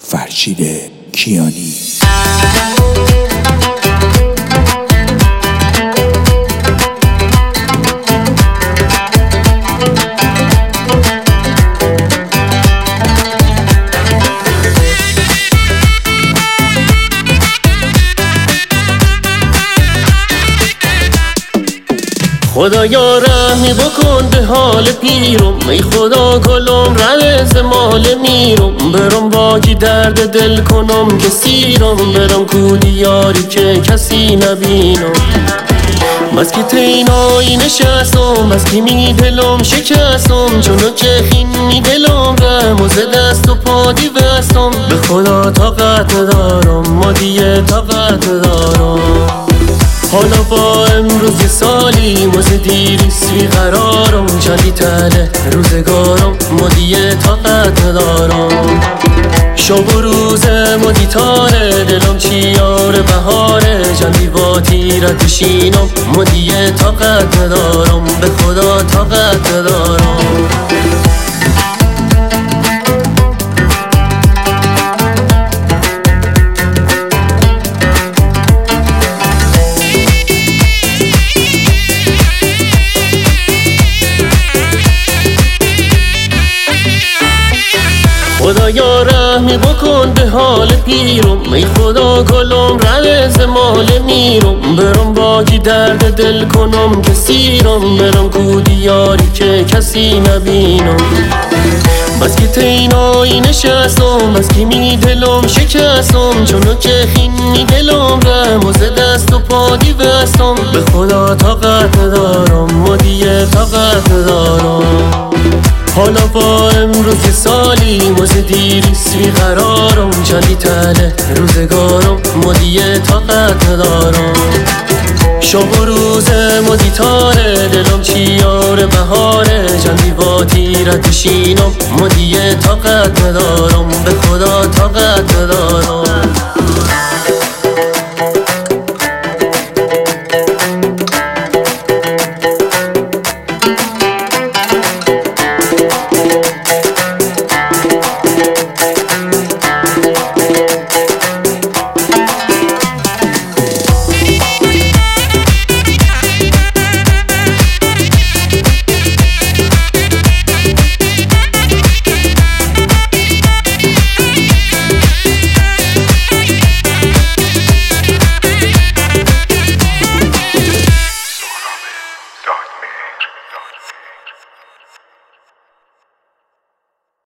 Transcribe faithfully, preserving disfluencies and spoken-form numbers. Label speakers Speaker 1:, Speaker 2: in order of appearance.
Speaker 1: فرشید کیانی.
Speaker 2: خدایا رحمی بکن به حال پیرم، ای خدا گلم رز مال میرم. برم باگی درد دل کنم که سیرم، برم کو دیاری که کسی نبینم. بس که تینایی نشستم، بس که می دلم شکستم، چونو که خین می دلم غم و ز دست و پا دیوستم. به خدا طاقت ندارم، ما دیگه طاقت ندارم. حالا با امروز یه سالی موز دیریست بی قرارم، چندی تله روزگارم ما دیگه طاقت ندارم. شب و روز مدی تاره دلم چیار بهاره، چندی با تیرت شینم ما دیگه طاقت ندارم. به خدا طاقت ندارم. خدایا رحمی بکن به حال پیرم، ای خدا گلم رز مال میرم. برم باگی درد دل کنم که سیرم، برم کو دیاری که کسی نبینم. بس که تینایی نشستم، بس که می دلم شکستم، چونو که خین می دلم غم و ز دست و پا دیوستم. به خدا طاقت ندارم، ما دیگه طاقت ندارم. حالا با امروز یه سالی موز دیریست بی قرارم، چندی تله روزگارم ما دیگه طاقت ندارم. شب و روز مدی تاره دلم چیار بهاره، چندی با تیرت شینم ما دیگه طاقت ندارم. به خدا طاقت ندارم.